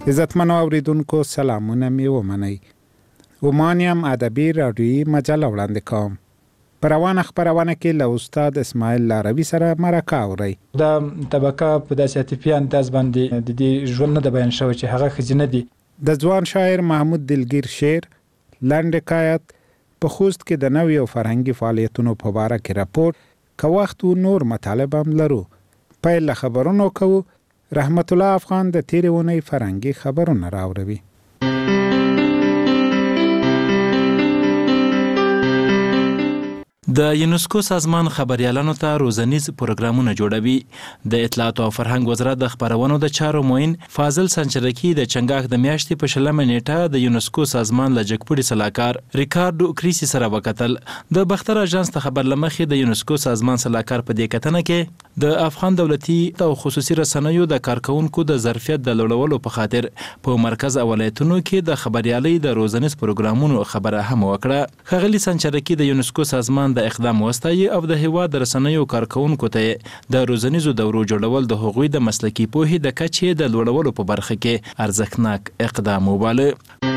عزتمنو اوریدونکو سلامونه می ومنئ. ومانیم ادبی رادیویی مجله وړاندې کوم. په روانه خپرونه کې له استاد اسماعیل لاروي سره مرکه اورئ. دا طبقه په داسې عاطفي انداز باندې د دې ژوند نه د بیان شوی چې هغه ښځینه دي. د ځوان شاعر محمود دلګیر شعر لنډ حکایت په خوست کې د نوي او فرهنګي فعالیتونو په باره کې راپور که وخت و نور مطالب هم لرو. پیل له خبرونو کوو. رحمت الله افغان د تیرې اونۍ فرهنګي خبرونه راوړوي. د یونسکو سازمان خبریالانو ته روزنیز پروګرامونه جوړوي. د اطلاعات او فرهنګ وزارت د خبرونو د چارو معین فاضل سنچرکی د چنګاښ د میاشتې په 20 نیټه د یونسکو سازمان له جګپوړي سلاکار ریکارډو کریسی سره وکتل. د بختر اژانس ته خبر لمخې د یونسکو سازمان سلاکار په دې کتنه کې د افغان دولتي او خصوصي رسنیو د کارکونکو د ظرفیت د لوړولو په خاطر په مرکز او ولایتونو کې د خبریالۍ د روزنیز پروګرامونو خبره هم وکړه. ښاغلي سنچرکی د یونسکو سازمان د اقدام وستایي او د هیواد د رسنیو کارکونکو ته د روزنیزو دورو جوړول د هغوی د مسلکي پوهې د کچې د لوړولو په برخه کې ارزښتناک اقدام وباله.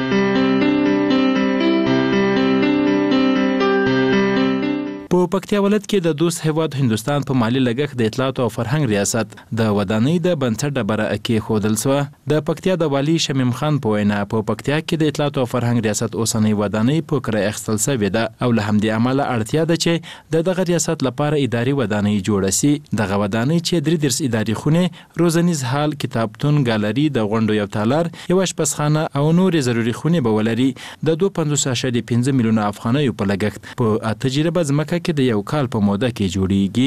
په پکتیا ولایت کې د دوست هیواد هندوستان په مالی لګښت د اطلاعات او فرهنګ ریاست د ودانۍ د بنسټ ډبره کې ښودل شوه. د پکتیا د والي شمیم خان په وینا په پکتیا کې د اطلاعات او فرهنګ ریاست اوسنۍ ودانۍ په کرایه اخیستل شوې ده او له همدې امله اړتیا ده چې دغه ریاست لپاره اداري ودانۍ جوړه شي. دغه ودانۍ چې 33 اداري خونې، روزنیز هال، کتابتون، ګالري، د غونډو یو تالار، یو اشپزخانه او نورې ضروري خونې به ولري. د 2.5 میلیونه افغانیو په لګښت په 8 جریبه ځمکه کې د یو کال په موده کې جوړیږي.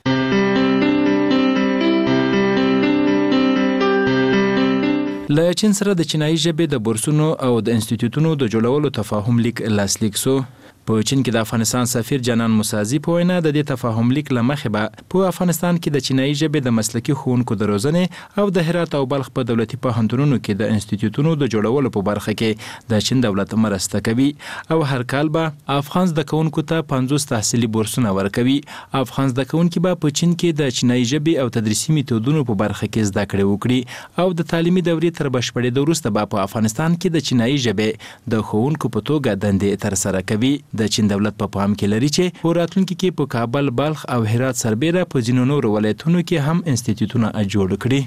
له چین سره د چینایي ژبې د بورسونو او د انسټیټیوټونو د جوړولو تفاهم لیک لاسلیک شو. په چین کې د افغانستان سفیر جانان موسازي په وینا د دې تفاهم لیک له مخې به په افغانستان کې د چینایي ژبې د مسلکي ښوونکو د روزنې او د هرات او بلخ په دولتي پوهنتونونو کې د انسټیټیوټونو د جوړولو په برخه کې د چین دولت مرسته کوي او هر کال به افغان زده کوونکو ته 50 تحصیلي بورسونه ورکوي. افغان زده کوونکي به په چین کې د چینایي ژبې او تدریسي میتودونو په برخه کې زده کړې وکړي او د تعلیمي دورې تر بشپړېدو وروسته به په افغانستان کې د چینایي ژبې د ښوونکو په توګه دندې ترسره کوي. د چین دولت په پام کې لري چې په راتلونکي کې په کابل، بلخ او هرات سربیره په ځینو نورو ولایتونو کې هم انسټیټیوټونه جوړ کړي.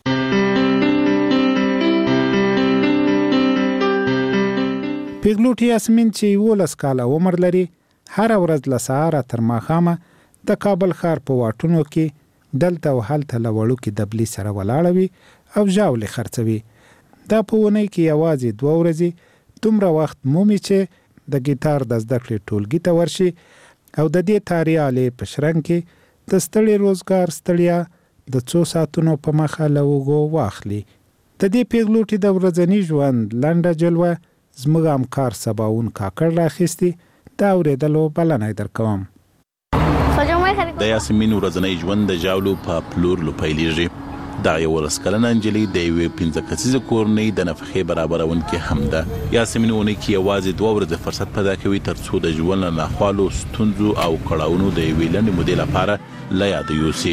پیغلوټ یاسمین چې 11 کاله عمر لري هر ورځ له سهاره تر ماښامه د کابل ښار په واټونو کې دلته او هلته له وړوکي دبلي سره ولاړه وي او ژاولې خرڅوي. دا په اونۍ کې یوازې 2 ورځې دومره وخت مومي چې د ګیتار د زده کړې ټولګي ته ورشي او د دې تاریالې په شرنګ کې د ستړي روزګار ستړیا د 2 ساعتونو په مخه له اوږو واخلي. د دې پیغلوټې د ورځني ژوند لنډه جلوه زموږ همکار سباون کاکړ راخیستي. دا اورېدلو بلنه درکوم. د یاسمین ورځنی ژوند د ژاولو په پلور لو پیلېږي. دا یو 11 کلنه نجلۍ د یوې 15 کسیزه کورنۍ د نفقې برابرونکې هم ده. یاسمین اونۍ کې یوازې 2 ورځې فرصت پیدا کوي ترڅو د ژوند له ناخوالو، ستونزو او کړاوونو د یوې لنډې مودې لپاره له یاده یوسي.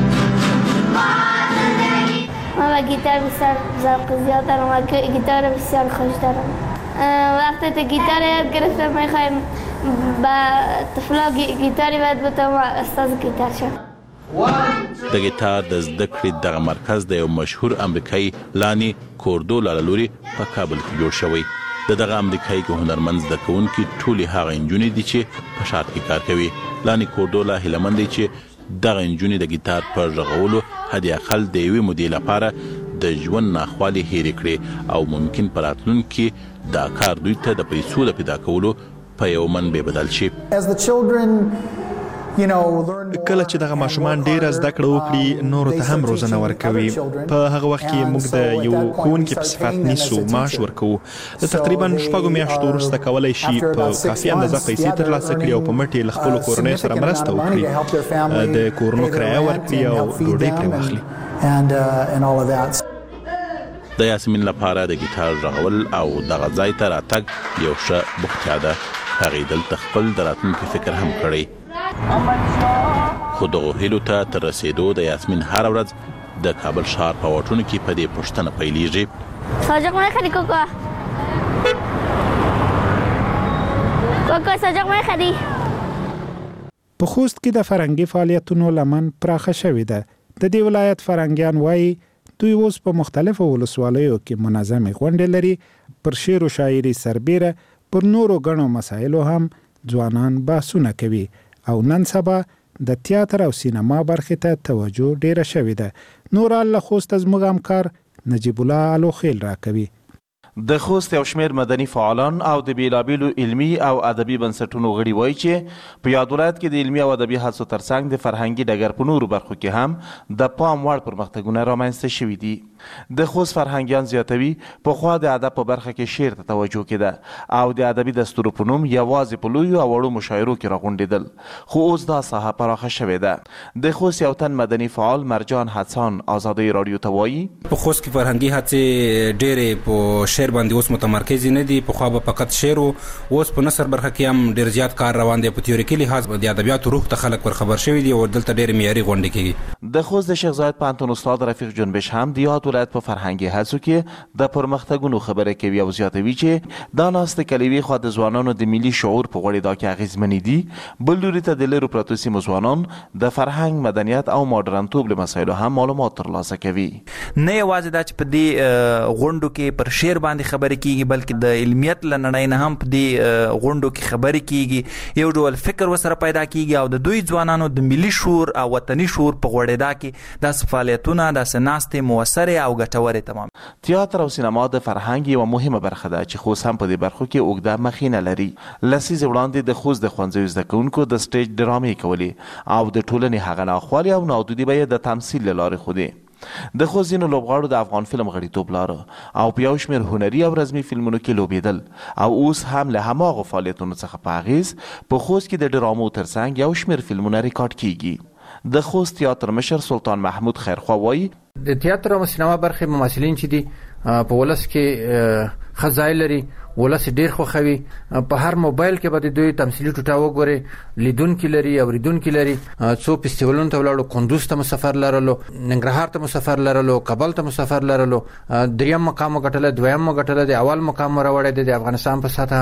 من گیتار بسیار ذوق زیاد دارم و گیتار بسیار خوش دارم. وقتی تا گیتار یاد گرفتم میخوایم با طفلا گیتاری باید بتم استاد گیتار شم. د ګیتار د زده کړې دغه مرکز د یو مشهور امریکایي لانی کوردولا له لوري په کابل کې جوړ شوی. دغه امریکایي هنرمند زده کوونکي ټولې هغه نجونې دي چې په ښار کې کار کوي. لانی کوردولا هیلهمند دی چې دغه نجونې د ګیتار په غږولو حد اقل د یوې مودې لپاره د ژوند ناخوالې هېرې کړي او ممکن په راتلونکي دا کار دوی ته د پیسو د پیدا کولو په یو منبع بدل شي. کله چې دغه ماشومان ډیره زده کړه وکړي نورو ته هم روزنه ورکوي. په هغه وخت کې موږ د یو ښوونکي په صفت نیسو، معاش ورکوو. تقریبا 6 میاشتو وروسته کولی شي په کافي اندازه پیسې ترلاسه کړي او په مټې له خپلو کورنیو سره مرسته وکړي، د کورونو کرایه ورکړي او ډوډۍ پرې واخلي. د یاسمین لپاره د ګیتار غږول او دغه ځای ته راتګ یو ښه بوختیا ده. هغې دلته خپل د راتلونکي فکر هم کړی. خو دغو هیلو ته تر رسېدو د یاسمین هره ورځ د کابل ښار په واټونو کې په دې پوښتنه پیلېږي. ساجق میخری کوکا ساجق میخری. په خوست کې د فرهنګي فعالیتونو لمن پراخه شوې ده. د دې ولایت فرهنګیان وایي دوی اوس په مختلفو ولسوالیو کې منظمې غونډې لري. پر شعر و شاعري سربیره پر نورو غنو مسایلو هم ځوانان بحثونه کوي او نن سبا د تیاتر او سینما برخې ته توجه ډیره شوې ده. نور الله خوست زموږ همکار نجیب الله الوخیل راکوي. د خوست یو شمېر مدني فعالان او د بیلابیلو علمي او ادبي بنسټونو غړي وایي چې په یاد ولایت کې د علمي او ادبي هڅو ترڅنګ د فرهنګي ډګر په نورو برخو کې هم د پام وړ پرمختګونه رامنځته شوي دي. د خوست فرهنګیان زیاتوي پخوا د ادب په برخه کې شعر ته توجه کېده او د ادبي دستورو په نوم یوازې په لویو او وړو مشاعرو کې راغونډېدل، خو اوس دا ساحه پراخه شوې ده. د خوست یو تن مدني فعال مرجان حسان آزادۍ راډیو ته وایي په خوست کې فرهنګي هڅې ډېرې په شعر باندې اوس متمرکز نه دي. پخوا به فقط شعر و، اوس په نثر برخه کې هم ډېر زیات کار روان دی. په تیوریکي لحاظ د ادبیاتو روح ته خلک ورخبر شوي دي او دلته ډېرې معیاري غونډې کېږي. د خوست د شیخ زاید پوهنتون استاد رفیق جنبش هم د یاد ولایت په فرهنګي هڅو کې د پرمختګونو خبره کوي او زیاتوي چې دا ناستې کلیوي خوا د ځوانانو د ملي شعور په غوړېدا کې اغېزمنې دي. بل لوري ته د لرو پرتو سیمو ځوانان د فرهنګ، مدنیت او ماډرنتوب له مسایلو هم معلومات ترلاسه کوي. نه یوازې دا چې په دې غونډو کې پر شعر باندې خبرې کېږي بلکې د علمیت له نړۍ نه هم په دې غونډو کې خبرې کېږي. یو ډول فکر ورسره پیدا کېږي او د دوی ځوانانو د ملي شعور او وطني شعور په غوړېدا کې داسې فعالیتونه، داسې ناستې مؤثرې او ګټورې تمام. تیاتر او سینما د فرهنګ یوه مهمه برخه ده چې خوست هم په دې برخو کې اوږده مخینه لري. لسیزې وړاندې د خوست د ښوونځیو زده کوونکو د سټیج ډرامې کولې او د ټولنې هغه ناخوالې او نادودې به یې د تمثیل له لارې ښودې. د خوست ځینو لوبغاړو د افغان فلم غړیتوب لاره او په یو شمېر هنري او رسمي فلمونو کې لوبېدل او اوس هم له هماغو فعالیتونو څخه په اغېز په خوست کې د ډرامو ترڅنګ یو شمېر فلمونه ریکارډ کیږي. د خوست تیاتر مشر سلطان محمود خیرخوا وایي د تیاتر او سینما برخې ممثلین چې دي په ولس کې ښه ځای لري، ولس ډېر خوښوي. په هر موبایل کې به د دوی تمثیلي ټوټه وګورئ، لیدونکي لري، اوریدونکي لري. څو فستیوالونو ته ولاړو، کندوز ته مو سفر لرلو، ننګرهار ته مو سفر لرلو، کابل ته مو سفر لرلو. دریم مقام مو ګټلی، دویم مو ګټلی دی، اول مقام مو راوړی دی د افغانستان په سطحه.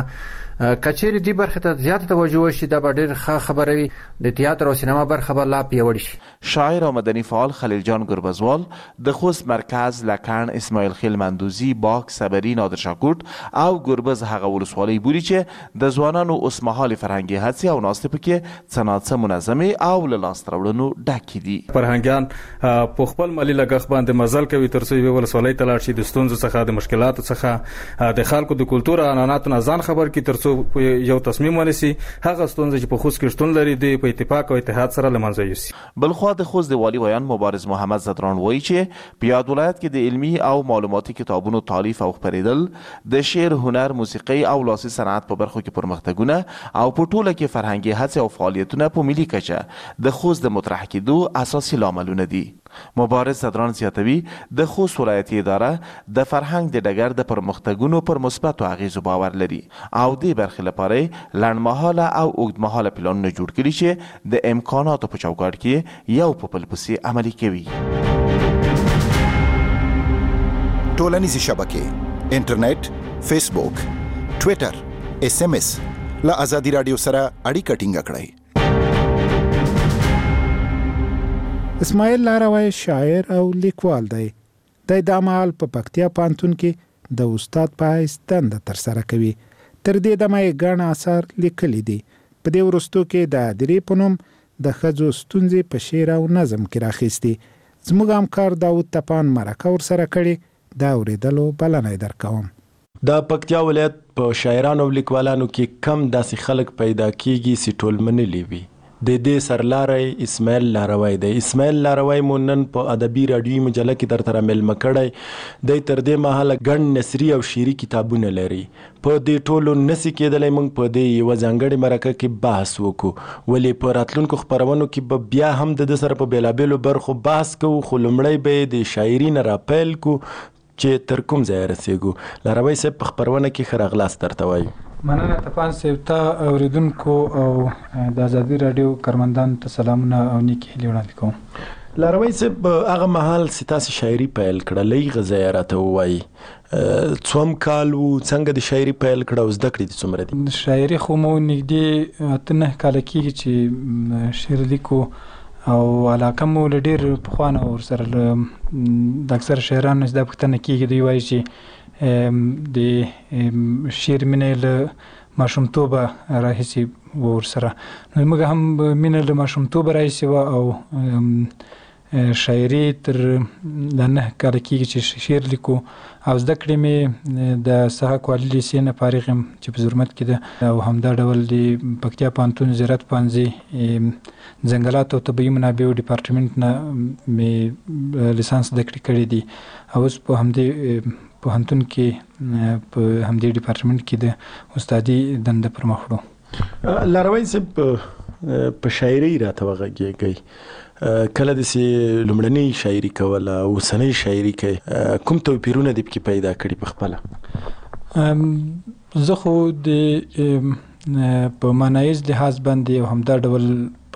کچېرې دې برخې ته زیاته توجه وشي دا به ډېر ښه خبره وي. د تیاتر او سینما برخه به لا پیاوړې شي. شاعر او مدني فعال خلیل جان ګربزوال د خوست مرکز، لکن، اسماعیل خیل مندوزي، باک، صبري، نادر شاکوټ او ګربز هغه ولسوالۍ بولي چې د ځوانانو اوسمهالې فرهنګي هڅې او ناستې پکې څه ناڅه منظمې او له لاسته راوړنو ډکې دي. فرهنګیان په خپل مالي لګښت باندې مزل کوي تر څو یوې ولسوالۍ ته لاړ شي، د ستونزو څخه، د مشکلاتو څخه، د خلکو د کلتور او عنعناتو نه ځان خبر کړي تر څو یو تصمیم ونیسي. هغه ستونزې چې په خوست کې شتون لري دوی په اتفاق او اتحاد سره له منځه یوسي. بلخوا د خوست د والي ویان مبارز محمد زدران وایي چې په یاد ولایت کې د علمي او معلوماتي کتابونو تالیف او خپرېدل، د شعر، هنر، موسیقۍ او لاسي صنعت په برخو کې پرمختګونه او په ټوله کې فرهنګي هڅې او فعالیتونه په ملي کچه د خوست د مطرح کېدو اساسي لاملونه دي. مبارز زدران زیاتوي د خوست ولایتي اداره د فرهنګ د ډګر د پرمختګونو پر مثبتو اغېزو باور لري او دې برخې لپاره لنډمهاله او اوږدمهاله پلانونه جوړ کړي چې د امکاناتو په چوکاټ کې یو په بل پسې عملي کوي. ټولنیزې شبکې، انټرنیټ، فیسبوک، ټویټر، SMS له آزادي راډیو سره اړیکه ټینګه کړئ. اسماعیل لاروی شاعر او لیکوال دی. د مهال په پکتیا پوهنتون کې د استاد په حیث دنده ترسره کوي. تر دې دمه یې ګڼ اثار لیکلي دي. په دې وروستو کې د ادرې په نوم د ښځو ستونزې په شعر او نظم کې راخیستي. زموږ همکار داود تپان مرکه ورسره کړې، دا اورېدلو بلنه یې درکوم. د پکتیا ولایت په شاعرانو او لیکوالانو کې کم داسې خلک پیدا کیږي چې ټول منلي وي. د دې سرلاری اسماعیل لاروی دی. اسماعیل لاروی مو نن په ادبي راډیوي مجله کې درته مېلمه کړی دی. تر دې مهاله ګڼ نثري او شعري کتابونه لري. په دې ټولو نسي کېدلی موږ په دې یوه ځانګړې مرکه کې بحث وکړو، ولې په راتلونکو خپرونو کې به بیا هم د ده سره په بېلابېلو برخو بحث کوو، خو لومړی به یې د شاعري نه راپیل کړو چې تر کوم ځایه رسېږو. لاروی صاحب په خپرونه کې ښه راغلاست درته وایو. مننه تپان صاحب. ته اوریدونکو او د ازادي راډیو کارمندانو ته سلامونه او نیکې هیلې وړاندې کوم. لاروی صاحب هغه مهال چې تاسې شاعري پیل کړه لږ غذایه راته ووایي څوم کال و څنګه د شاعري پیل کړه او زده کړې دې څومره دي؟ شاعري خو مو نږدې 8-9 کاله کېږي چې شعر لیکو او علاقه مو له ډېر پخوا نه ورسره د اکثر شاعرانو دا پوښتنه کېږي دوی وایي چې د شعر مینه له ماشومتوبه راهیسې ورسره نو موږ هم مینه له ماشومتوبه راهیسې وه او شاعري تر 9 کاله کېږي چې شعر لیکو او زده کړې مې د سهاک والي لیسې نه فارغ یم چې په زرمت کې ده او همدا ډول د پکتیا پوهنتون زراعت پوهنځي ځنګلات او طبیعي منابعو ډپارټمنټ نه مې لیسانس زده کړې کړي دي او اوس په همدې پوهنتون کې په همدې ډپارټمنټ کې د استادي دنده پر مخ وړو. لاروی صاحب په شاعري راته وغږېږئ کله داسې لومړنۍ شاعري کوله اوسنۍ شاعري کوي کوم توپیرونه دې پکې پیدا کړي په خپله؟ زه خو د په معنایز لحاظ باندې او همدا ډول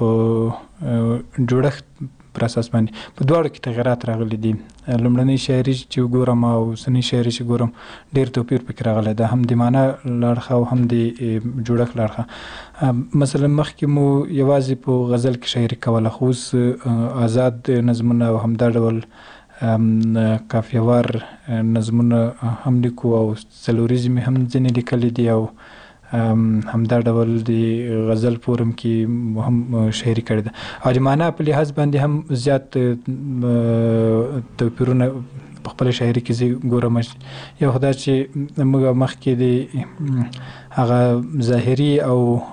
په جوړښت پر اساس باندې په دواړو کې تغیرات راغلي دي. لومړنۍ شاعري چې وګورم او اوسنۍ شاعري چې ګورم ډېر توپیر پکې راغلی ده هم د معنا له اړخه او هم د جوړښت له اړخه. مثلا مخکې مو یوازې په غزل کې شاعري کوله خو اوس آزاد نظمونه او همدا ډول قافیه‌وار نظمونه هم لیکو او څلوریزې مې هم ځینې لیکلي دي او همدا ډول د غزل فورم کې هم شاعري کړې ده او د معنا په لحاظ باندې هم زیات توپیرونه په خپل شاعري کې زه ګورم. یو خو دا چې موږ مخکې د هغه ظاهري او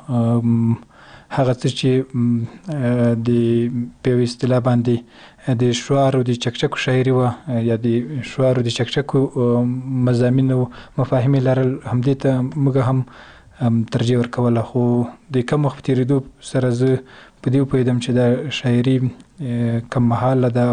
هغه څه چې د په اصطلاح باندې د شعار او د چکچکو شاعري وه یا د شعار او د چکچکو مضامین او مفاهیم لرل همدې ته موږ هم ترجیح ورکوله خو د کم وخت په تېرېدو سره زه په دې وپوهېدم چې دا شاعري کم مهاله ده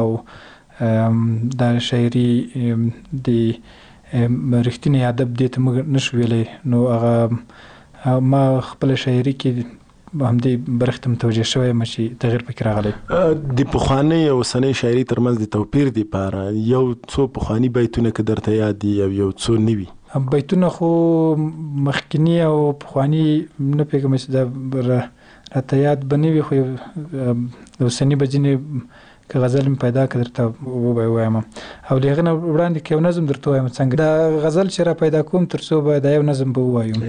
او دا شاعري د رښتینی ادب دې ته موږ نشو ویلی نو هغه ما خپله شاعري کې همدې برخې ته متوجه شوی یم چې تغییر پکې راغلی. د پخوانۍ او اوسنۍ شاعري ترمنځ د توپیر دپاره یو څو پخواني بیتونه که درته یاد دي او یو څو نوي؟ بیتونه خو مخکینی او پخواني نه پوهېږم چې دا راته یاد به نه وي خو اوسني به ځینې که غزل مې پیدا کړه درته ووایم او له هغې نه وړاندې که یو نظم درته ووایم څنګه دا غزل چې را پیدا کوم تر څو به دا یو نظم به ووایم.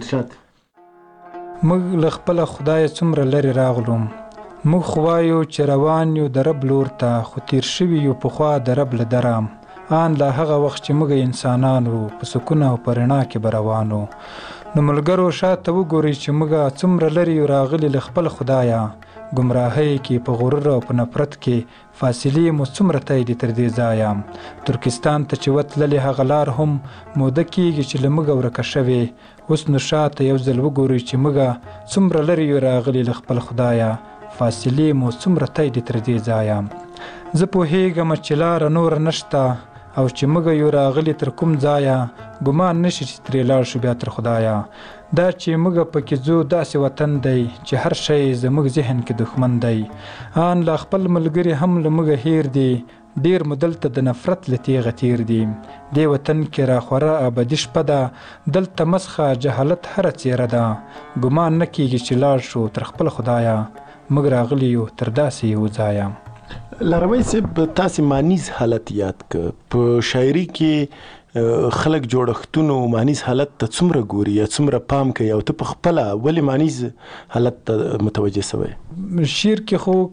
موږ له خپله خدایه څومره لرې راغلو موږ خو وایو چې روان یو د رب لور ته خو تیر شوي یو پخوا د رب له دره آن لا هغه وخت چې موږ انسانان وو په سکون او په رڼا کې به روان وو نو ملګرو شاته وګورئ چې موږ څومره لرې یو راغلي له خپل خدایه ګمراهۍ کې په غرور او په نفرت کې فاصلې مو څومره تای دي تر دې ځایه ترکستان ته چې وتللې هغه لار هم موده کېږي چې له موږ ورکه شوې اوس نو شاته یو ځل وګورئ چې موږ څومره لرې یو راغلي له خپل خدایه فاصلې مو څومره تای دي تر دې ځایه زه پوهېږم چې لاره نوره نشته او چې موږ یو راغلي تر کوم ځایه ګمان نشي چې ترې لاړ شو بیا تر خدایه دا چې موږ پکې ځو داسې وطن دی چې هر شی زموږ ذهن کې دښمن دی آن لا خپل ملګري هم له موږ هیر دي ډېر مو دلته د نفرت له تیغه تیر دي دې وطن کې راخوره ابدي شپه ده دلته مسخه جهالت هره څیره ده ګمان نه کېږي چې لاړ شو تر خپل خدایه موږ راغلي یو تر داسې یو ځایه. لاروی صاحب تاسې مانیز حالت یاد که په شاعري کې خلک جوړښتونو مانیز حالت ته څومره ګوري یا څومره پام کوي او ته په خپله ولې مانیز حالت ته متوجه سوی؟ شعر کې خو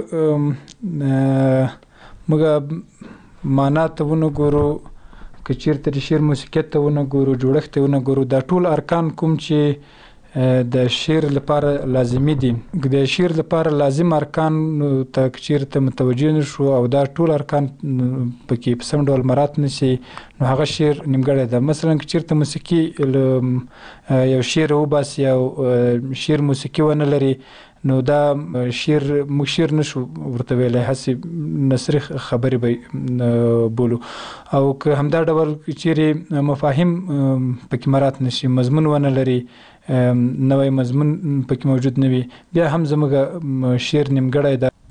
که موږ معنا ته ونه ګورو که چېرته د شعر موسیقیت ته ونه ګورو جوړښت ته ونه ګورو دا ټول ارکان کوم چې د شعر لپاره لازمي دي د شعر لپاره لازم ارکان ته چېرته متوجه نه شو او دا ټول ارکان پکې په سم ډول مراعات نه شي نو هغه شعر نیمګړی ده. مثلا که چېرته موسیقي یو شعر وباسي او شعر موسیقي ونه لري نو دا شعر موږ شعر نشو ورته ویلی هسې نثري خبرې به بولو او که همدا ډول چیرې مفاهیم پکې مراعات نه شي مضمون ونه لري نوی مضمون پکې موجود نه وي بیا هم زموږ شعر نیمګړی ده.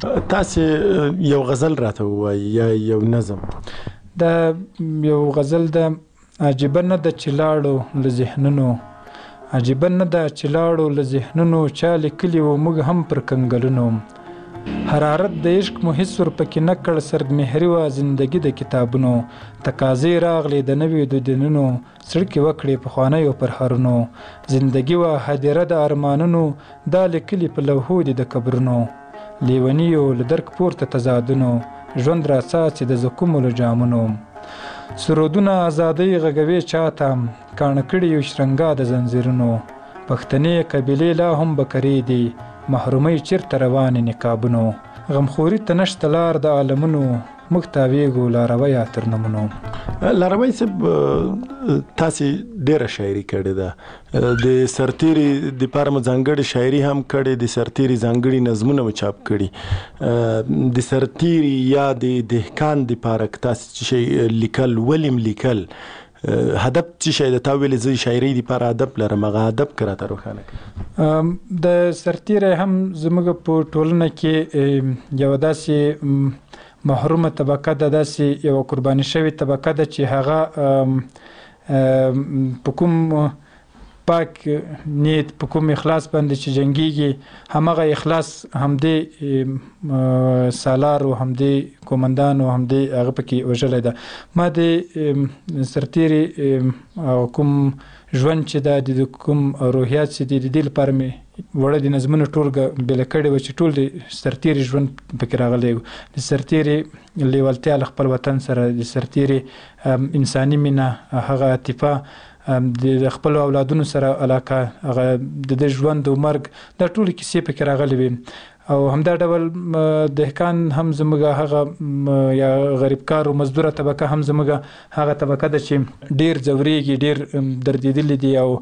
تاسو یو غزل راته وایي یا یو نظم؟ دا یو غزل د عجیبه نه ده چې لاړو له ذهنونو، عجیبه نه ده چې لاړو له ذهنونو، چا لیکلي و موږ هم پر کنګلونو. حرارت د عشق مو هیڅ ورپکې نه کړ، سردمهري وه زندګي د کتابونو. تقاضې راغلې د نویو دودنونو، څړکې وکړې پخوانیو پرهرونو. زندګي وه هدیره د ارمانونو، دا لیکلي په لوحو دي د قبرونو. لیونیو له درک پورته تضادونو، ژوند را څاڅي د زکومو له جامونو. سرودونه ازادۍ غږوي چاته، کاڼه کړي یو شرنګا د زنځیرونو. پښتنې قبیلې لا هم بکرې دي، محرومۍ چیرته روانې نقابونو. غمخوري ته نشته لار د عالمونو، موږ تاویږو لارویه تر نومونو. لاروی صاحب تاسې ډېره شاعري کړې ده، د سرتیري دپاره مو ځانګړې شاعري هم کړې، د سرتیري ځانګړي نظمونه مو چاپ کړي. د سرتیري یا د دهقان دپاره که تاسې څه شی لیکل ولې لیکل، هدف څه شی د تا ویلې زه شاعري دپاره هدف لرم، هغه هدف که راته روښانه کړي؟ د سرتیری هم زموږ په ټولنه کې یوه داسې محرومه طبقه ده، داسې یوه قرباني شوې طبقه ده چې هغه په کوم پاک نیت، په کوم اخلاص باندې چې جنګیږي، همغه اخلاص همدې سالار و همدې کومندان و همدې هغه پکې وژلی ده. ما د سرتیري کوم ژوند چې ده، د کوم روحیات چې دي، د دې لپاره مې وړه د نظمونو ټولګه بېله کړې وه چې ټول د سرتیري ژوند پکې راغلی و. د سرتیري لیوالتیا له خپل وطن سره، د سرتیري انساني مینه، هغه عاطفه، د خپلو اولادونو سره علاقه، هغه د ده ژوند او مرګ، دا ټولې کیسې پکې راغلې وې. او همدا ډول دهقان هم زموږ هغه یا غریبکار او مزدوره طبقه هم زموږ هغه طبقه ده چې ډېر ځورېږي، ډېر دردېدلي دي او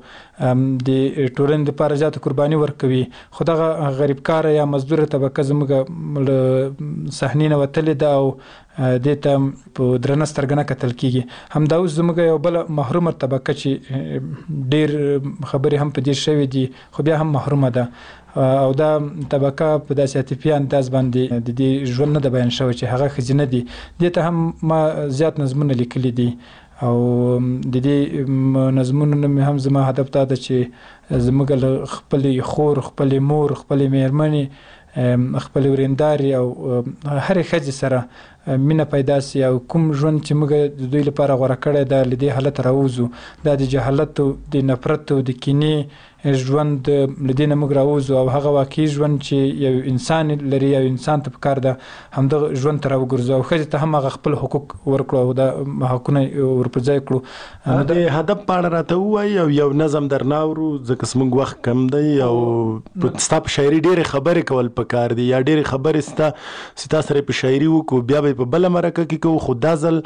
د ټولنې دپاره زیاته قرباني ورکوي. خو دغه غریبکاره یا مزدوره طبقه زموږ له صحنې نه وتلې ده او دې ته په درنه سترګه نه کتل کېږي. همدا اوس زموږ یو بله محرومه طبقه چې ډېر خبرې هم په دې شوې دي، خو بیا هم محرومه ده. او دا طبقه په داسې عاطفي انداز باندې د دې ژوند نه ده بیان شوی چې هغه ښځینه دي. دې ته هم ما زیات نظمونه لیکلي دي او د دې نظمونو نه مې هم زما هدف دا ده چې زموږ له خپلې خور، خپلې مور، خپلې مېرمنې، خپلې ورېندارې او هرې ښځې سره مینه پیدا سي او کوم ژوند چې موږ د دوی لپاره غوره کړی ده له دې حالت راوځو. دا د جهالت او د نفرت او د کینې ژوند له دې نه موږ راوځو او هغه واقعي ژوند چې یو انسان لري، یو انسان ته پکار ده همدغه ژوند ته راوګرځو او ښځې ته هم هغه خپل حقوق ورکړو او دا حقونه ورپرځای کړو. د هدف په اړه راته ووایي او یو نظم درنه اورو ځکه زموږ وخت کم دی او ستا په شاعري ډېرې خبرې کول پکار دي یا ډېرې خبرې ستا سره په شاعري وکړو، بیا به په بله مرکه کې کوو. خو دا ځل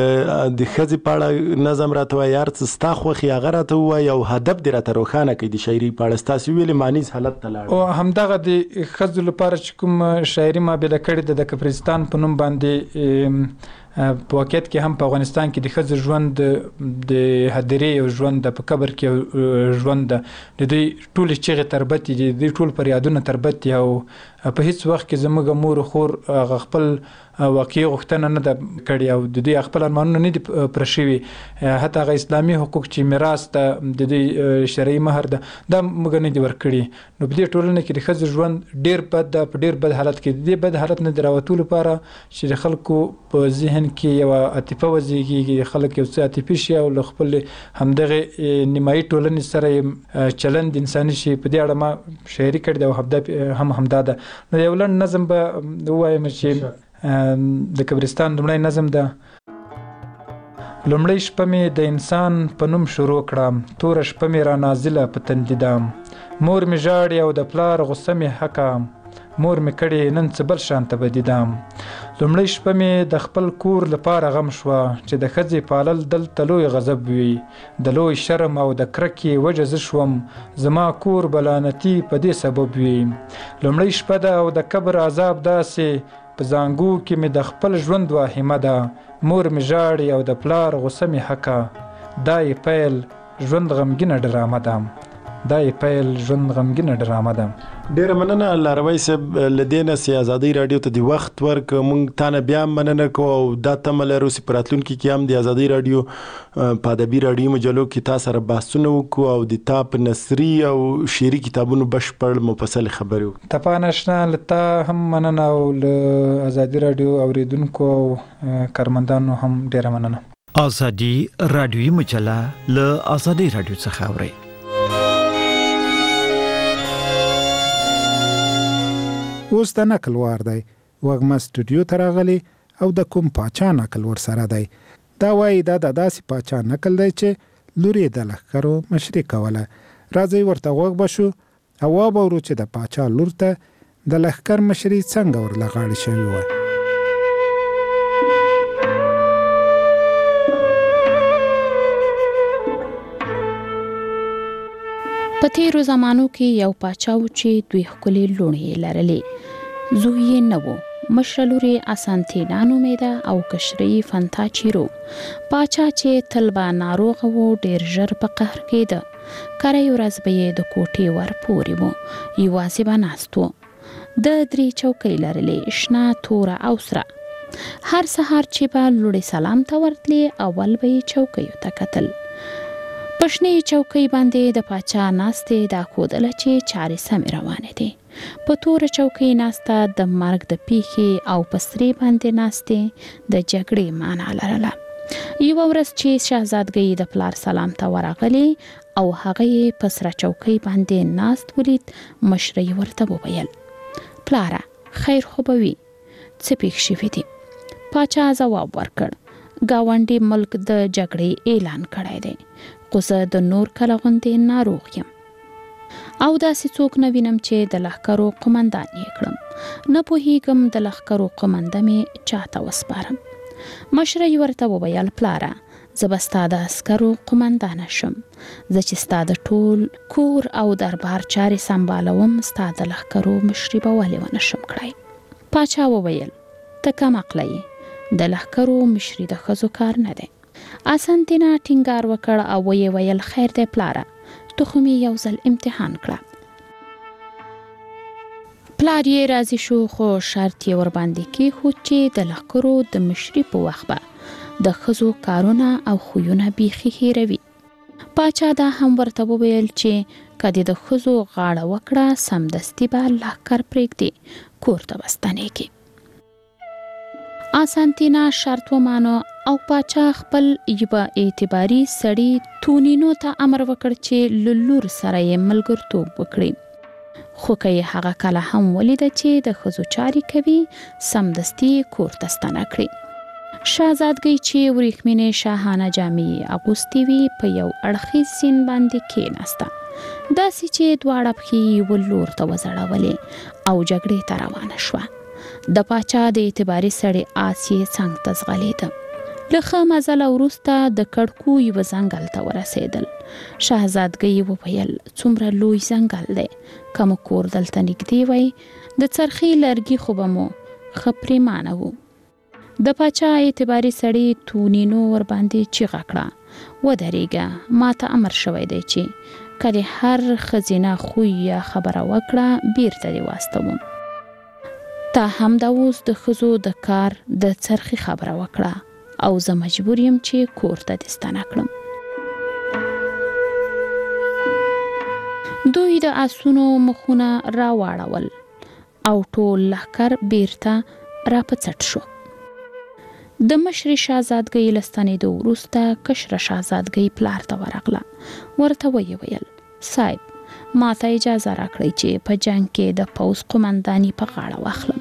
د ښځې په اړه نظم راته وایي، هر څه ستا خوښي هغه راته ووایي او هدف دې راته روښانه کړي د شاعري په اړه. ستاسې ویلې معنیز حالت ته لاړ او همدغه د ښځو لپاره چې کوم شاعري ما بېله کړې ده د کپرستان په نوم باندې، په واقعیت کې هم په افغانستان کې د ښځو ژوند د هدیرې یو ژوند ده، په قبر کې یو ژوند ده، د دوی ټولې چیغې تربتې دي، د دوی ټول فریادونه تربت دي او په هیڅ وخت کې زموږ مور و خور هغه خپل واقعي غوښتنه نه ده کړې او د دوی خپل ارمانونه نه دي پوره شوي. حتی هغه اسلامي حقوق چې میراث ده، د دوی شرعي مهر ده، دا موږ نه دي ورکړي. نو په دې ټولنه کې د ښځو ژوند ډېر بد ده، په ډېر بد حالت کې. د دې بد حالت نه د راوتو لپاره چې د خلکو په ذهن کې یوه عاطفه وزېږي، خلک یو څه عاطفي شي او له خپل همدغې نیمایي ټولنې سره چلند انساني شي. په دې اړه ما شاعري کړې ده او هدف هم همدا ده. نو یو لنډ نظم به ووایم چې د قبرستان لومړی نظم ده. لومړی شپه مې د انسان په نوم شروع کړه، توره شپه مې را نازله په تندي ده، مور مې ژاړي او د پلار غصه مې حقه، مور مې کړې نن څه بل شانته بدي ده. لومړی شپه مې د خپل کور لپاره غم شوه چې د ښځې پالل دلته لوی غضب وي، د لوی شرم او د کرکې وجه زه شوم، زما کور به لعنتي په دې سبب وي. لومړی شپه ده او د قبر عذاب داسې په زانګو کې مې د خپل ژوند واهمه ده، مور مې ژاړي او د پلار غصه مې حقه، دا یې پیل ژوند غمګینه ډرامه ده. دا یې پیل ژوند غمګینه ډرامه ده. ډیره مننه لاروی صاحب لدینه سي ازادي رادیو ته دی وخت ورک مونږ تانه بیا مننه کو او دا تمل روسي پراتلونکو کې هم د ازادي رادیو په ادبي رادیو مجلو کې تاسو سره بحثونه وکړو او د تاپ نثري او شعري کتابونو بشپړ مفصل خبرو تپانشنا لتا هم مننه او له ازادي رادیو اوریدونکو او کارمندانو هم ډیره مننه. ازادي رادیوي مجله له ازادي رادیو څخه اوري. اوس د نقل وار دی وغمه سټوډیو ته راغلی او د کوم پاچا نقل ور سره دی. دا وایي دا د داسې پاچا نقل دی چې لور یې د لښکرو مشري کوله. راځئ ورته غوږ بشو او واورو چې د پاچا لور ته د لښکر مشري څنګه ورله غاړې شوې وه. په تیرو زمانو کې یو پاچا و چې دوی ښکلې لوڼې لرلې. زوی یې نه و، مشره لور یې اسانتینا نومېده او کشره یې فنتاچیرو. پاچا چې تل به ناروغه و ډېر ژر په قهر کېده. کری ورځ به یې د کوټې ور پورې و، یوازې به ناست و. د 3 چوکۍ لرلې، شنه، توره او سره. هر سهار چې به لوړې سلام ته ورتلې اول به یې چوکیو ته کتل. په شنې چوکۍ باندې د پاچا ناستې دا ښودله چې چارې سمې روانې دي. په توره چوکۍ ناسته د مرګ د پیښې او په سرې باندې ناستې د جګړې معنا لرله. یوه ورځ چې شهزادګۍ د پلار سلام ته ورغلې او هغه یې په سره چوکۍ باندې ناست ولید، مشره یې ورته وویل: پلاره، خیر خو به وي، څه پېښ شوي دي؟ پاچا ځواب ورکړ: ګاونډي ملک د جګړې اعلان کړی دی، خو زه د نور کله غوندې ناروغ یم او داسې څوک نه وینم چې د لښکرو قمندان یې کړم. نه پوهیږم د لښکرو قمنده مې چاته وسپارم. مشره یې ورته وویل: پلاره، زه به ستا د عسکرو قمندانه شم. زه چې ستا د ټول کور او دربار چارې سمبالوم، ستا د لښکرو مشري به ولې ونه شم کړی؟ پاچا وویل: ته کم عقله یې، د لښکرو مشري د ښځو کار نه دی. اسانتینا ټینګار وکړ او ویې ویل: خیر دی پلاره، تو خو مې یو ځل امتحان کړه. پلار یې راضي شو، خو شرط یې ورباندې کېښود چې د لښکرو د مشري په وخت به د ښځو کارونه او خویونه بیخي هېروي. پاچا دا هم ورته وویل چې که دې د ښځو غاړه وکړه، سمدستي به لښکر پرېږدي، کور ته به ستنېږي. اسانتینا شرط ومانه او پاچا خپل یوه اعتباري سړي تونینو ته امر وکړ چې له لور سره یې ملګرتوب وکړي. خو که یې هغه کله هم ولیده چې د ښځو چارې کوي، سمدستي کور ته ستنه کړي. شهزادګۍ چې وریښمینې شاهانه جامې اغوستې وي په یو اړخیز سین باندې کېناسته، داسې چې دواړه پښې یې یوه لور ته وځړولې او جګړې ته روانه شوه. د پاچا د اعتباري سړي آس یې څنګ ته ځغلېده. له ښه مزله وروسته د کړکو یوه ځنګل ته ورسېدل. شهزادګۍ وویل: څومره لوی ځنګل دی، که مو کور دلته نږدې وی، د څرخي لرګي خو به مو ښه پرېمانه وو. د پاچا اعتباري سړي تونینو ورباندې چیغه کړه: ودرېږه، ما ته امر شوی دی چې که دې هر ښځینه خوی یا خبره وکړه، بیرته دې واستوم. تا هم دا اوس د ښځو د کار د څرخي خبره وکړه او زه مجبور یم چې کور ته دې ستنه کړم. دوی د آسونو مخونه راواړول او ټول لښکر بیرته راپڅټ شو. د مشرې شهزادګۍ له ستنېدو وروسته کشره شهزادګۍ پلار ته ورغله. ورته ویې ویل: صاحب، ما ته اجازه راکړئ چې په جنګ کې د پوځ قمنداني په غاړه واخلم.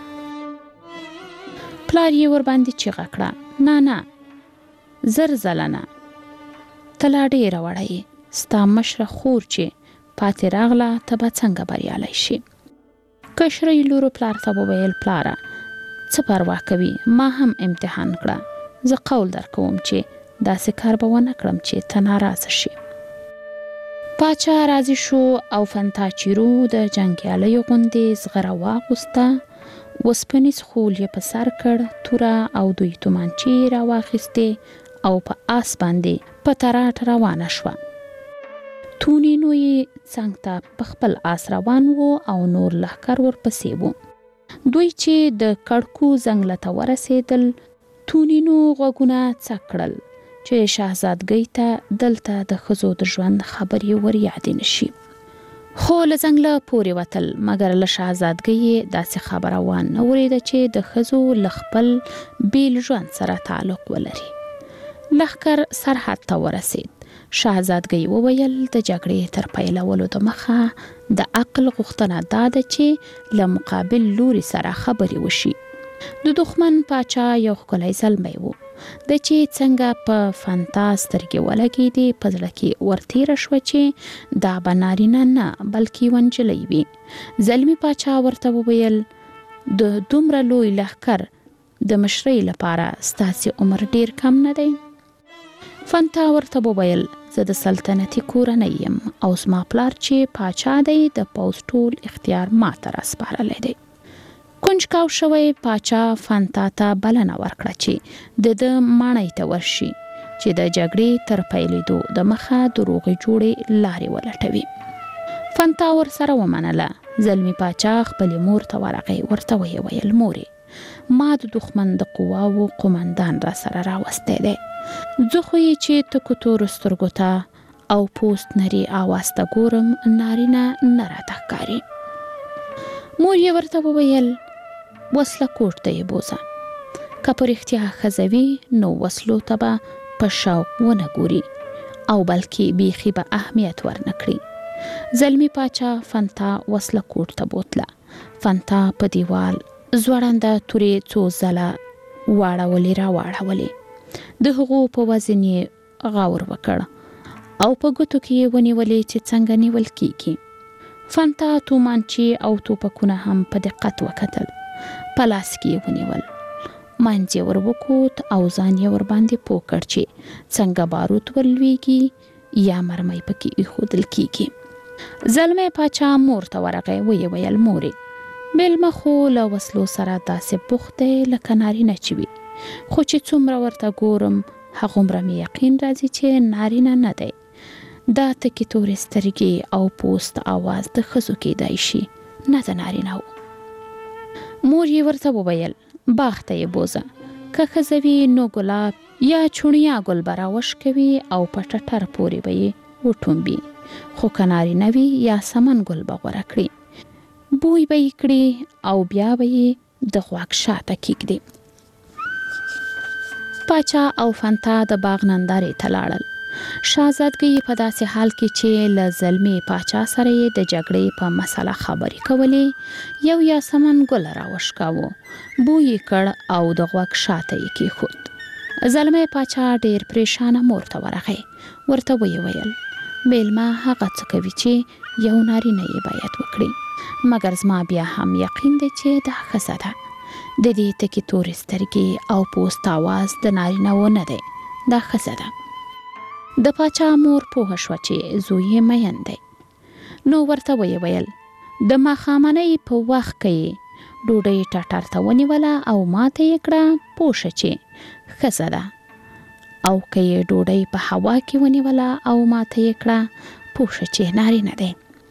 پلار یې ورباندې چیغه کړه: نه نه، زر ځله نه، ته لا ډېره وړه یې، ستا مشره خور چې پاتې راغله، ته به څنګه بریالی شي؟ کشرې لور پلار ته وویل: پلاره، څه پروا کوي، ما هم امتحان کړه، زه قول درکوم چې داسې کار به ونه کړم چې ته ناراضه شي. پاچا راضي شو او فنتاچیرو د جنګیالیو غوندې زغره واغوسته، وسپنیز خول یې په سر کړ، توره او دوی تومانچې راواخیستې او په آس باندې په تراټ روانه شوه. تونینو یې څنګ ته په خپل آس روان و او نور لښکر ورپسې وو. دوی چې د کړکو ځنګله ته ورسېدل تونینو غوږونه څک کړل چې شهزادګۍ ته دلته د ښځو د ژوند خبرې ور یادې نشي. خو له ځنګله پورې وتل مګر له شهزادګۍ داسې خبره وانه اورېده چې د ښځو له خپل بیل ژوند سره تعلق ولري. لښکر سرحد ته ورسېد. شهزادګۍ وویل د جګړې تر پیلولو د مخه د عقل غوښتنه دا ده چې له مقابل لوري سره خبرې وشي. د دښمن پاچا یو ښکلی زلمی و د چې څنګه په فنتا سترګې ولګېدې په زړه کې ورتېره شوه چې دا به نارینه نه بلکې یوه نجلۍ وي. زلمي پاچا ورته وویل د دومره لوی لښکر د مشرۍ لپاره ستاسې عمر ډیر کم نه دی؟ فنتا ورته وویل زه د سلطنتي کورنۍ یم او زما پلار چې پاچا دی د پوځ ټول اختیار ماته راسپارلی دی. کنجکاو شوی پاچا فنتا ته بلنه ورکړه چې د ماڼۍ ته ورشي چې د جګړې تر پیلېدو د مخه د روغې جوړې لارې ولټوي. فنتا ورسره ومنله. زلمي پاچا خپلې مور ته ورغی. ورته ویې ویل مورې ما د دښمن د قواو قومندان را سره راوستی دی. زه خو یې چې تکو تورو سترګو ته او پوست نري آواز ته ګورم نارینه نه راته ښکاري. مور یې ورته وویل وسله کوټ ته یې بوځه. که په رښتیا ښځه وي نو وسلو ته به په شوق ونه ګوري او بلکې بیخي به اهمیت ورنه کړي. زلمي پاچا فنتا وسله کوټ ته بوتله. فنتا په دیوال زوړنده تورې څو ځله واړولې را واړولې. د هغو په وزن یې غور وکړ او په ګوتو کې یې ونیولې چې څنګه نیول کیږي. فنتا تومانچې او توپکونه هم په دقت وکتل. په لاس کې یې ونیول. منځ یې ور وکوت او ځان یې ور باندې پوه کړ چې څنګه بارود ورلویږي یا مرمۍ پکې ایښودل کیږي. زلمی پاچا مور ته ورغی. ویې ویل مورې میلمه خو له وسلو سره داسې بوخت دی لکه نارینه چې وي، خو چې څومره ورته ګورم هغومره مې یقین راځي چې نارینه نه دی. دا تکې تورې سترګې او پوست آواز د ښځو کیدای شي نه د نارینه و. مور یې ورته وویل باغ ته یې بوځه. که ښځه وي نو ګلاب یا چونیا ګل به راوشکوي او په ټټر پورې به یې وټومبي، خو که نارینه وي یا سمن ګل به غوره کړي، بوی به یې کړي او بیا به یې د غوږ شاته کیږدي. پاچا او فنتا د باغ نندارې ته لاړل. شهزادګۍ په داسې حال کې چې له زلمي پاچا سره یې د جګړې په مسله خبرې کولې یو یا سمن ګل راوشکاوه، بوی یې کړ او د غوږ شاته یې کېښود. زلمی پاچا ډېر پریشانه مور ته ورغی. ورته ویې ویل میلمه هغه څه کوي چې یو نارینه یې باید وکړي، مګر زما بیا هم یقین دی چې دا ښځه ده. د دې تکې تورې سترګې او پوست آواز د نارینه و نه دی، دا ښځه ده. د پاچا مور پوه شوه چې زوی یې مین دی. نو ورته ویې ویل د ماښامنۍ په وخت کې یې ډوډۍ ټټر ته ونیوله او ماته یې کړه پوه شه چې ښځه ده، او که یې ډوډۍ په هوا کې ونیوله او ماته یې کړه پوه شه چې نارینه دی.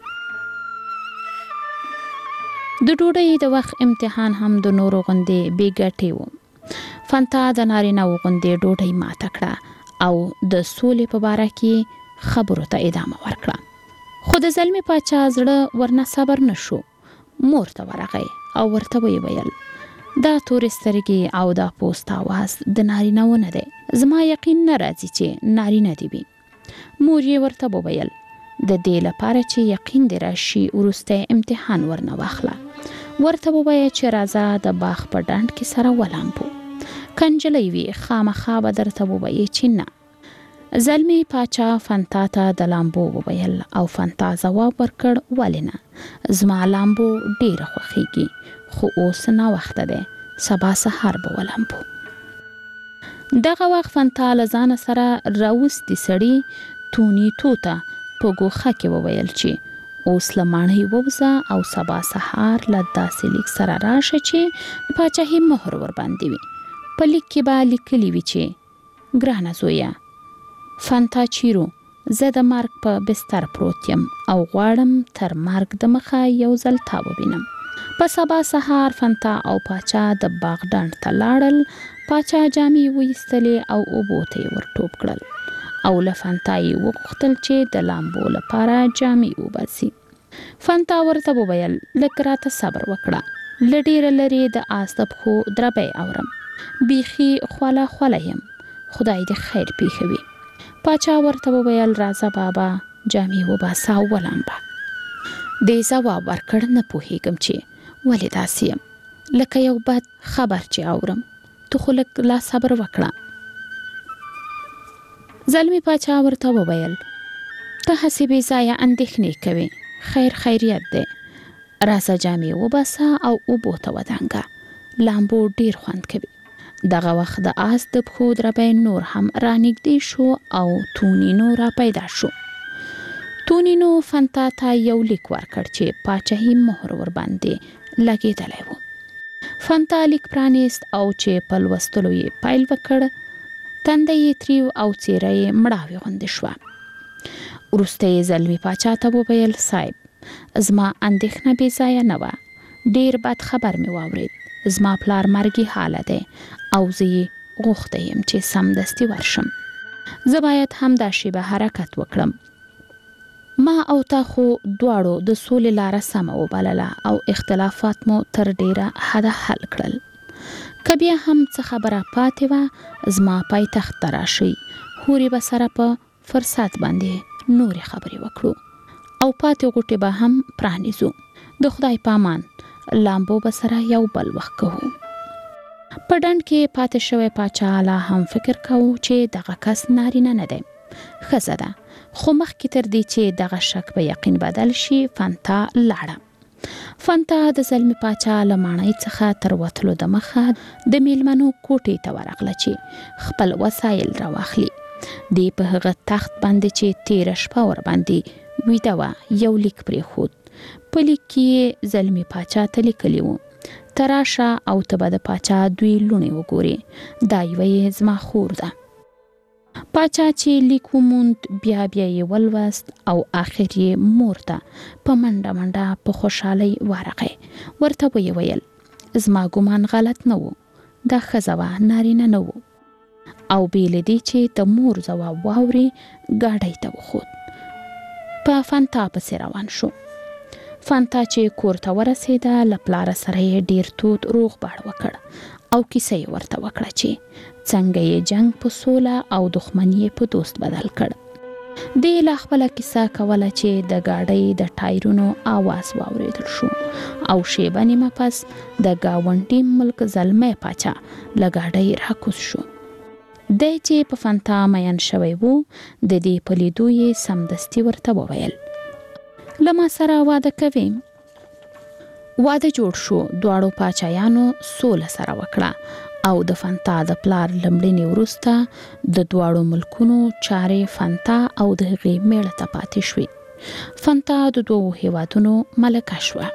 د ډوډۍ د وخت امتحان هم د نورو غوندې بې ګټې و. فنتا د نارینه و غوندې ډوډۍ ماته کړه او د سولې په باره کې خبرو ته ادامه ورکړه. خو د زلمي پاچا زړه ورنه صبر نشو. مور ته ورغی او ورته ویې ویل دا تورې سترګې او دا پوست آواز د نارینه و نه دی، زما یقین نه راځي چې نارینه دی وي. مور یې ورته وویل د دې لپاره چې یقین دې راشي وروستی امتحان ورنه واخله. ورته ووایه چې راځه د باغ په ډنډ کې سره ولامبو، که نجلۍ وي خامخا به درته ووایي چې نه. زلمی پاچا فنتا ته د لامبو وویل او فنتا ځواب ورکړ ولې نه، زما لامبو ډیره خوښیږي خو اوس ناوخته دی، سبا سهار به ولامبو. دغه وخت فنتا له ځانه سره راوستي سړي توني توته په ګوښه کې وویل چې اوس له ماڼۍ ووځه او سبا سهار له داسې لیک سره راشه چې پاچاهي مهر ورباندې وي. په لیک کې به لیکلي وي چې ګرانه زویه فنتا چیرو زه د مرګ په بستر پروت یم او غواړم تر مرګ د مخه یو ځل تا ووینم. په سبا سهار فنتا او پاچا د باغ ډنډ ته لاړل. پاچا جامې وایستلې او اوبو ته یې ور ټوپ کړل او له فنتا یې وغوښتل چې د لامبو لپاره جامې وباسي. فنتا ورته وویل لږ راته صبر وکړه، له ډېره لرې د آس د پښو دربی اورم، بیخي خوله خوله یم، خدای دې خیر پیښوي. پاچا ورته وویل راځه بابا جامې وباسه او ولامبه. دې ځواب ورکړ نه پوهېږم چې ولې داسې یم، لکه یو بد خبر چې اورم، تو خو لږ لا صبر وکړه. زلمی پاچا ورته وویل ته هسې بې ځایه اندېښنې کوې، خیر خیریت دی، راځه جامې وباسه او اوبو ته ودانګه، لامبو ډیر خوند کوي. دغه وخت د آس د پښو دربی نور هم رانږدې شو او تونینو را پیدا شو. تونینو فنتا ته یو لیک ورکړ چې پاچاهي مهر ورباندې لګېدلی و. فنتا لیک پرانیست او چې په لوستلو یې پیل وکړ، تنده یې تریو او څیره یې مړاوې غوندې شوه. وروسته یې زلمی پاچا ته وویل صاحب زما اندېښنه بې ځایه نه وه، ډېر بد خبر مې واورېد، زما پلار مرګي حاله دی او زه یې غوښته یم چې سمدستي ورشم. زه باید همدا شیبه حرکت وکړم. ما او تا خو دواړو د سولې لاره سمه وبلله او اختلافات مو تر ډېره حده حل کړل. که بیا هم څه خبره پاتې وه زما پایتخت ته راشئ، هورې به سره په فرصت باندې نورې خبرې وکړو او پاتې غوټې به هم پرانیزو. د خدای پامان لامبو به سره یو بل وخت کوو. په ډنډ کې پاتې شوی پاچا لا هم فکر کوو چې دغه کس نارینه نه دی، ښځه ده، خو مخکې تر دې چې دغه شک په یقین بدل شي فنتا لاړه. فنتا د زلمی پاچا له ماڼۍ څخه تر وتلو د مخه د میلمنو کوټې ته ورغله چې خپل وسایل راواخلي. دی په هغه تخت باندې چې تیره شپه ورباندې ویده وه یو لیک پرېښود. په لیک کې زلمی پاچا ته لیکلي وو ته راشه او ته به د پاچا دوی لوڼې وګورې، دا یوه یې زما خور ده. پاچا چې لیک وموند بیا یې ولوست او آخر یې مور ته په منډه منډه په خوشحالۍ ورغی. ورته ویې ویل زما ګمان غلط نه و، دا ښځه وه، نارینه نه و. او بې له دې چې د مور ځواب واوري ګاډۍ ته وخوت. په فنتا پسې روان شو. فنتا چې کور ته ورسېده له پلاره سره یې ډیر تود روغبړ وکړ او کیسه یې ورته وکړه چې څنګه یې جنگ په سوله او دښمني یې په دوست بدل کړ. دې لا خپله کیسه کوله چې د ګاډۍ د ټایرونو آواز واورېدل شو او شیبه نیمه پس د ګاونډي ملک زلمی پاچا له ګاډۍ راکوز شو. دی چې په فنتا مین شوی وو د دې په لیدو یې سمدستي ورته وویل له ما سره واده کوې؟ واده جوړ شو. دواړو پاچایانو سوله سره وکړه او د فنتا د پلار لمړنې وروسته د دواړو ملکونو چارې فنتا او د هغې میړه ته پاتې شوې. فنتا د دوو هیوادونو ملکه شوه.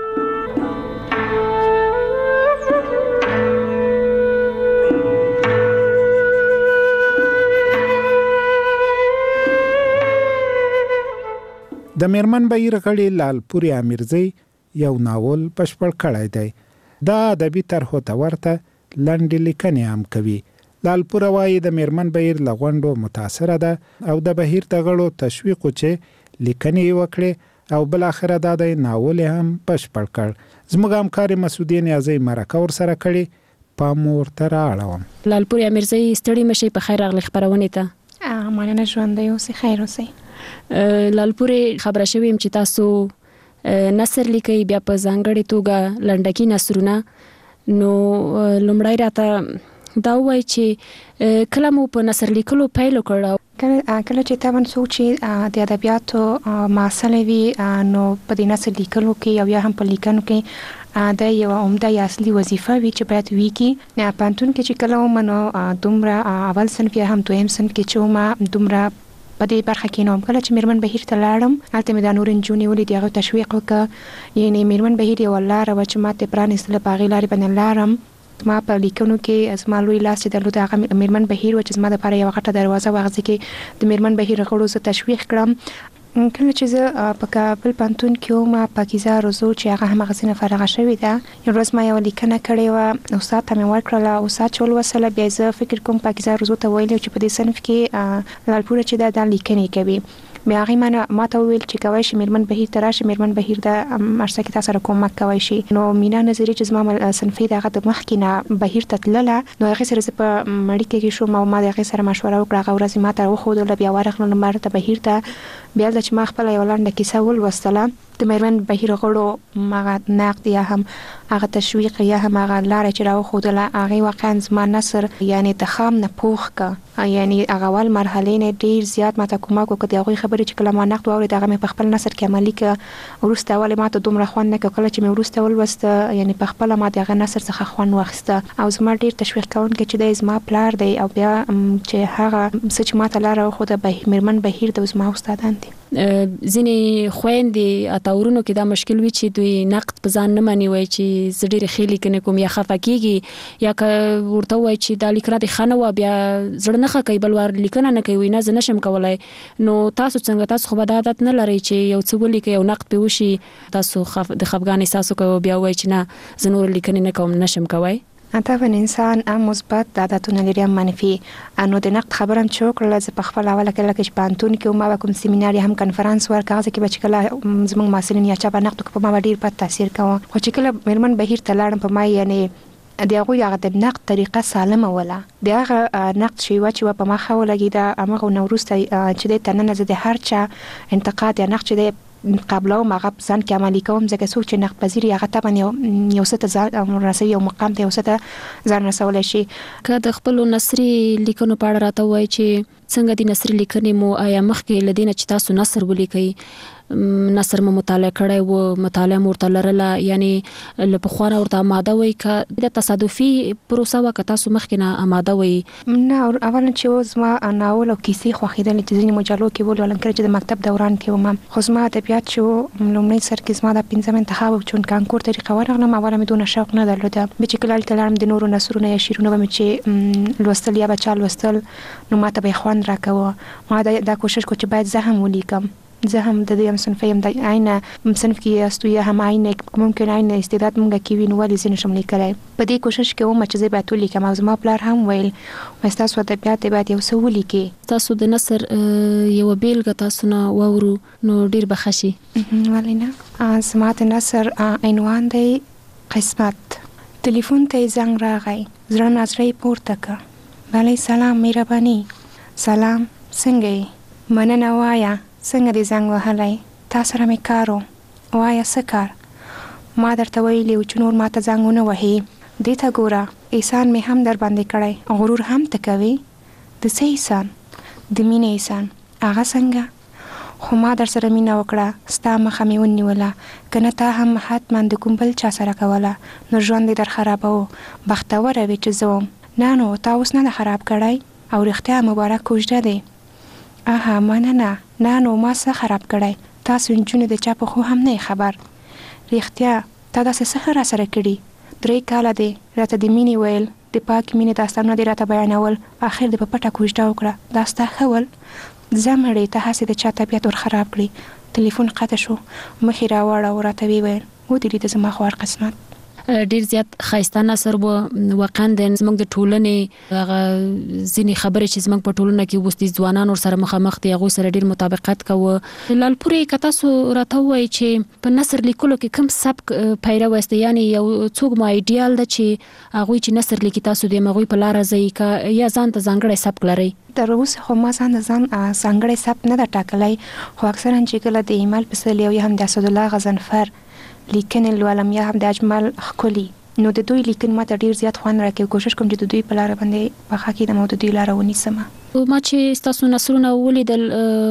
د میرمن بهیر غړي لالپوري امیرزی یو ناول بشپړ کړی دی. دا ادبي طرحو ته ورته لنډې لیکنې هم کوي. لالپور وایي د میرمن بهیر له غونډو متاثره ده او د بهیر د غړو تشویق چې لیکنې وکړي او بل اخره دا د ناول هم بشپړ کړ. زموږ همکار مسعودي نیازی مرکه ورسره کړي، پام ورته رااړوم. لالپوري امیرزی ستړي مشي، په خیر راغلی خبرونې ته. مننه، ژوندی اوسئ، خیر اوسئ. لالپوري خبره شوې یم چې تاسو نثر لیکئ، بیا په ځانګړې توګه لنډکي نثرونه. نو لومړی راته دا ووایي چې کله مو په نثر لیکلو پیل وکړ؟ کله چې طبعا څوک چې د ادبیاتو محصل وي نو په دې نثر لیکلو کې او یا هم په لیکنو کې دا یو عمده یا اصلي وظیفه وي چې باید وکړي. نه پانتون کې چې کله ومنو دومره اول صنف یا هم دویم صنف کې چې ومه دومره په دې برخه کې نوم. کله چې میرمن بهیر ته لاړم هلته مې دا نور نجونې ولیدې، هغه تشویق وکړه. یعنې میرمن بهیر یو لاره وه چې ما ته پرانیستله، په هغې لارې باندې لاړم ما په لیکنو کې زما لوی لاس چې درلود هغه میرمن بهیر و چې زما لپاره یو غټه دروازه واغځي کې د میرمن بهیر غړو زه تشویق کړم. کله چې زه په کابل پوهنتون کې وم پاکیزه روزو چې هغه هم غزنه فارغه شوې ده، یو ورځ ما یو لیکنه کړې و، استاد ته مې ورکړله، استاد چې ولوسله بیا زه فکر کوم پاکیزه روزو ته ویل چې په دې صنف کې لالپوره چې دا لیکنې کوي. بیا هغه ما ته ویل چې کوي چې میرمن بهیر تراشه، میرمن بهیر د مرسته کې تاسو سره کومک کوي شي. نو مینا نظری چې زما صنفي دغه د مخکې نه بهیر ته تلله، نو هغه سره په مړی کې شو، ما د هغه سره مشوره وکړه، هغه ورځ ما ته وښودله، بیا ورغلم مرته بهیر ته، بیا چې ما خپل یو لنډه کیسه ولوستله د میرمن بهیر غړو هغه نقد یا هم هغه تشویق یا هم هغه لارې چې راوښودله هغه واقعا زما نثر یعنی د خام نه پوخ کا، یعنی هغه اول مرحله نه ډیر زیات ماته کومک وکړ. دغه خبرې چې کله ما نقد واورید هغه مې په خپل نثر کې عملي کړ. ورسته اول ماته دومره خوند نه کړ، چې مې ورسته ولوسته یعنی په خپل ما دغه نثر څخه خوند واخیسته او زما ډیر تشویق کوونکی چې د زما پلار دی او بیا چې هغه چې ماته لار راوښوده به میرمن بهیر د زما استادان دي. ځینې خويندې اتاورونو کې دا مشکل وي چې دوی نقد په ځان نه مانی وای چې زه ډېر خېلی کنه کوم یا خفه کیږي یا که ورته وای چې دا لیکنه د خانه و بیا زړه نه کوي بل ور لیکنه نه کوي نه زه نشم کولای. نو تاسو څنګه تاسو خو به عادت نه لرئ چې یو څه ولیکي یو نقد په وشي تاسو د خفګان احساس کوئ بیا وای چې نه زه نور لیکنه نه کوم نشم کوي؟ طبعا انسان هم مثبت عادتونه لري هم منفي. نو د نقد خبرم چې وکړل زه په خپل اوله کې لکه پانتون کې ما کوم سیمینار هم کنفرانس ورکړ چې بچ کله زموږ مسلین یا چا په نقد په ما ډیر په تاثیر کوي. خو چې کله میرمن بهیر ته لاړم په ما یعنی دغه هغه د نقد طریقه سالمه ولا دغه نقد شی و چې په ما خو لګی دا امغه نوروسته چې د تننه زه د هر چا انتقاد یا نقد چې قبله ما غب ځان کې عملي کوم ځکه څوک چې نقد پذیر هغه طبعا یو څه ځان رسوي او مقام ته یو څه ځان رسول شي. که د خپل نثري لیکنو په اړه راته وای چې څنګه د نثري لیکنې مو آیا مخکې لدینه چې تاسو نثر ولیکئ نثر مو مطالعه کړی و مطالعه مرته لرله یعنی له پخوانه ورته آماده وای که د تصادفي پروسه وکړه تاسو مخکې نه آماده وای؟ نه اولا چې زما ناول او کیسې خوښېدلې چې ځینې مجلو کې ولولم کړه چې د مکتب دوران کې وم خو زما ادبیات چې لومړی سر کې زما د 15 انتخاب چون کانکور طریقه ورغلم اوله مې دونه شوق نه درلوده چې کله تلم د نورو نثرونه یا شعرونه به چې لوستل یا بچا لوستل نو ماته به خوند راکوه. ما دا کوشش کو چې باید زه هم ولیکم، زه هم د دې صنف یم د عینه صنف کې یاستو یا هم عینه ممکن عینه استعداد مونږ کې وینو ولې زین شم لیکلای. په دې کوشش کې ومه چې زه به ټول لیکم او زما پلار هم ویل تاسو ادبیات باید یو څه ولیکي. تاسو د نثر یو بیلګه تاسو نه وورو نو ډیر بخښي. ولینا زما د نثر عنوان دی قسمت. ټلیفون ته زنګ راغی زړه نظرې پورته کړ بله سلام مهرباني. سلام څنګه مننه وایا څنګه دې زنګ وهلی تا سره مې کار و وایا څه کار؟ ما درته ویلي و چې نور ماته زنګ ونه وهي. دې ته ګوره احسان مې هم در باندې کړی غرور هم ته کوي. د څه احسان؟ د مینې احسان. هغه څنګه؟ خو ما در سره مینه وکړه ستا مخه مې ونیوله که نه تا هم حتما د کوم بل چا سره کوله نو ژوند دې در خرابوه. بختوره وې چې زه وم. نه نو تا اوس نه ده خراب کړی او رښتیا مبارک کوژده دی. آها مننه. نه نو ما څه خراب کړی؟ تاسو نجونې د چا په خو هم نه خبر. رښتیا تا داسې څه را سره کړي؟ 3 کاله دی راته د مینې ویل د پاک مینې داستانونه دې راته بیانول اخر دې په پټه کوژده وکړه. دا ستا ښه ول؟ ځه مړې ته هسې د چا طبیعت ور خراب کړي. ټلیفون قطع شو مخې راوړه او راته ویل ودرېده زما خوار قسمت. ډیر زیات ښایسته نثر و واقعا د زموږ د ټولنې هغه ځینې خبرې چې زموږ په ټولنه کې اوس د ځوانانو سره مخامخ دي هغوی سره ډیر مطابقت کوه. لالپورې که تاسو راته ووایئ چې په نثر لیکلو کې کوم سبک پیرو یاست یعنې یو څوک مو ایډیال ده چې هغوی چې نثر لیکي تاسو د هغوی په لاره ځئ که یا ځان ته ځانګړی سبک لرئ؟ تر اوسه خو ما ځان ځانګړی سبک نه ده ټاکلی خو اکثرا چې کله د ایمل پسرلي او یا هم د اسدالله غضنفر لیکنې لولم یا هم د اجمل ښکلي نو د دوی لیکن ما ته ډیر زیات خوند راکوي. کوشش کوم چې د دوی په لاره باندې پخه کېدم او د دوی لاره ونیسم. ما چې تاسو نثرونه ولیدل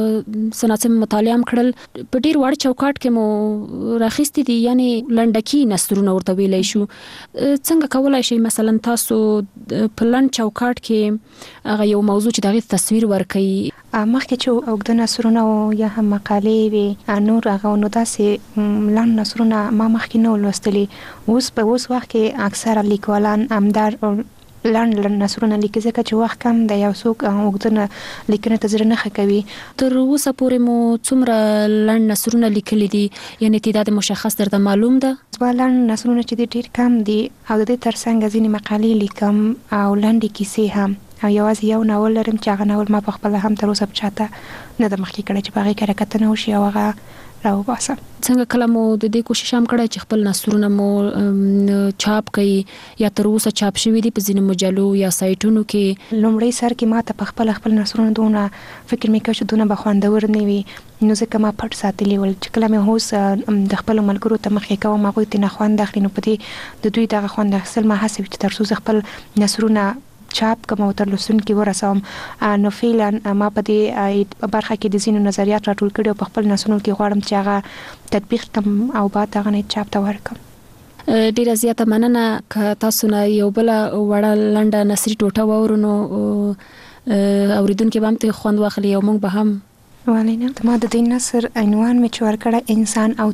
سناسم مطالعه هم کړل په ډیر وړ چوکاټ کې مو راخیستي دي یعنی لنډکی نثرونه ورته ویلی شو. څنګه کولای شئ مثلا تاسو په لنډ چوکاټ کې هغه یو موضوع چې دغه تصویر ورکړي؟ مخکې چې اوږده نثرونه او یا هم مقالې وي نور هغه نو داسې لاندې نثرونه ما مخکې نه ولوستلي. اوس وخت کې اکثره لیکوالان همدار لاندې نثرونه لیکي ځکه چې وخت کم دی یو څوک اوږده لیکنه ته زړه نه ښه کوي. تر اوسه پورې مو څومره لاندې نثرونه لیکلي دي، یعنې تعداد مشخص درته معلوم ده؟ زما لاندې نثرونه چې دي ډېر کم دي او د دې ترڅنګ ځینې مقالې لیکم او لنډې کیسې هم، او یوازې یو ناول لرم چې هغه ناول ما په خپله هم تر اوسه په چاته نه ده مخکې کړی چې په هغې کره کتنه وشي او هغه راوباسم. څنګه کله مو د دې کوشش هم کړی چې خپل نثرونه مو چاپ کړي یا تر اوسه چاپ شوي دي په ځینو مجلو یا سایټونو کې؟ لومړی سر کې ما ته په خپل نثرونه دونه فکر مې کوي چې دونه به خوندور نه وي، نو ځکه ما پټ ساتلي ول چې کله مې اوس د خپلو ملګرو ته مخکې کوم هغوی ترې نه خوند اخلي، نو په دې د دوی دغه خوند اخیستل ما هڅوي چې تر څو زه خپل نثرونه چاپ کوم او تر لوستونکي ورسوم. نو فعلا ما په دې برخه کې د ځینو نظریات راټول کړي او په خپل نثرونو کې غواړم چې هغه تطبیق کړم او بعد هغه نه چاپ ته ورکړم. ډیره زیاته مننه که تاسو نه یو بل وړه لنډه نثري ټوټه واورو نو اوریدونکي به هم ترې خوند واخلي او موږ به هم. ولې نه. ما د دې نثر عنوان مې چې ورکړی انسان او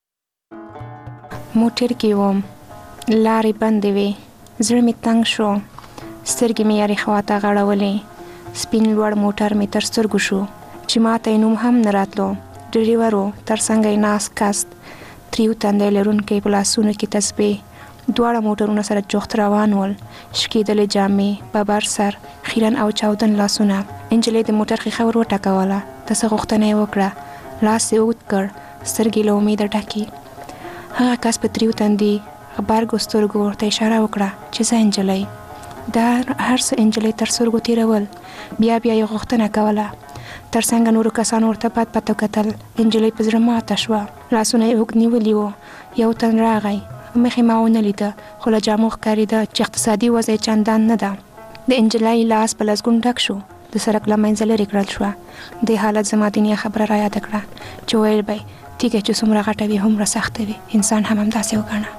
تیږه. موټر کې وم، لارې بندې وې، زړه مې تنګ شو، سترګې مې یارې خواته غړولې، سپین لوړ موټر مې تر سترګو شو چې ما ته یې نوم هم نه راتلو. ډریور و، تر څنګه یې ناست کست، تریو تندی لرونکی په لاسونو کې تسبیح، دواړه موټرونه سره جوخت روان ول، شکېدلې جامې، ببر سر، خیرن او چاودن لاسونه. نجلۍ د موټر ښیښه ور وټکوله، د څه غوښتنه یې وکړه، لاس یې اوږد کړ، سترګې له امیده ډکې. هغه کس په تریو تندي غبرګو سترګو ورته اشاره وکړه چې زه نجلۍ. دا هر څه نجلۍ تر سترګو تېرول، بیا یې غوښتنه کوله. تر څنګه نورو کسانو ورته پات پاتو کتل. نجلۍ په زړه ماته شوه، لاسونه یې اوږد نیولي وو. یو تن راغی، مخې ما ونه لیده خو له جامو ښکارېده چې اقتصادي وضع یې چندان نه ده. د نجلۍ لاس په لسګون ډک شو، د سړک له منځه لرې کړل شوه. دې حالت زما دنیا خبره را یاده کړه چې ویل به تیږه چې څومره غټه وي هومره سخته وي، انسان هم همداسې وګڼه.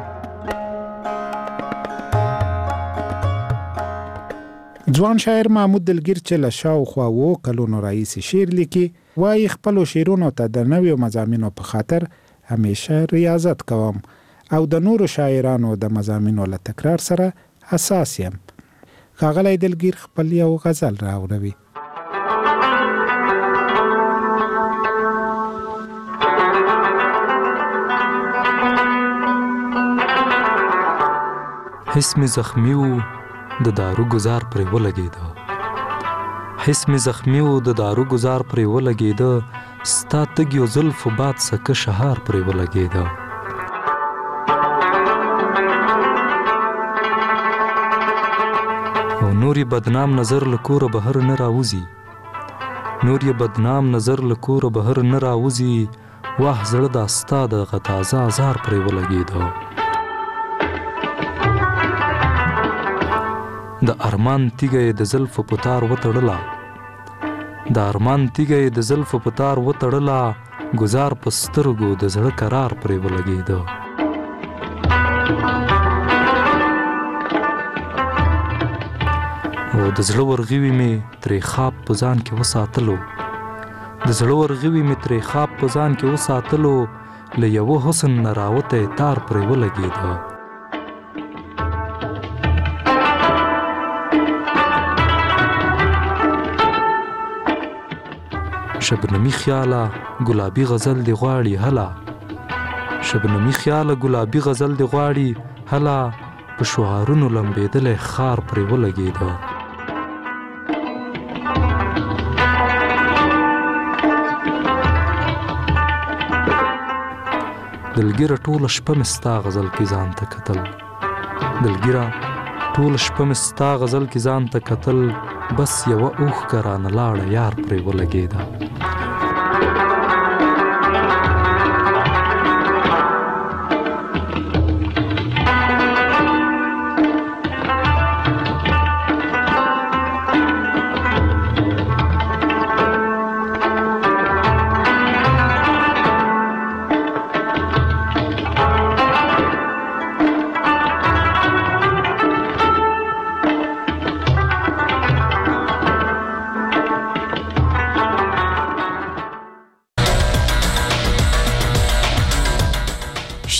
ځوان شاعر محمود دلګیر چې له شاوخوا 7 کلونو راهیسې شعر لیکي، وایي خپلو شعرونو ته د نویو مضامینو په خاطر همیشه ریاضت کوم او د نورو شاعرانو د مضامینو له تکرار سره حساس یم. ښاغلی دلګیر خپل یو غزل راوړوي. حس می زخمی و د دارو گزار پرې ولګېده، حس می زخمی و د دارو گزار پرې ولګېده، ستا تګ یو زلف و باد سکه شهار پرې ولګېده. او نور یې بدنام نظر له کوره بهر نه راوځي، نور یې بدنام نظر له کوره بهر نه راوځي، واه زړه دا ستا دغه تازه ازار پرې ولګېده. د ارمان تیږه یې د زلفو په تار وتړله، د ارمان تیږه یې د زلفو په تار وتړله، گزار په سترګو د زړه قرار پرې ولګېده. او د زړه ورغوي مې ترې خواب په ځان کې وساتلو، د زړه ورغوي مې ترې خواب په ځان کې وساتلو، له یوه حسن نه راوتی تار پرې ولګېده. شبنمی خیاله گلابی غزل دی غواړي هلا، شبنمی خیاله گلابی غزل دی غواړي هلا، په شعارونو لمبېدلی خار پرې ولګېده. دلګیره ټوله شپه مې ستا غزل کې ځان ته کتل، دلګیره ټوله شپه مې ستا غزل کې ځان ته کتل، بس یوه اوښکه رانه لاړه یار پرې ولګېده.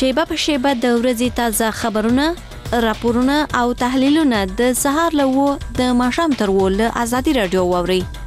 شیبه په شیبه د ورځې تازه خبرونه، راپورونه او تحلیلونه د سهار له 9 د ماښام تر 10 له آزادي رادیو واورئ.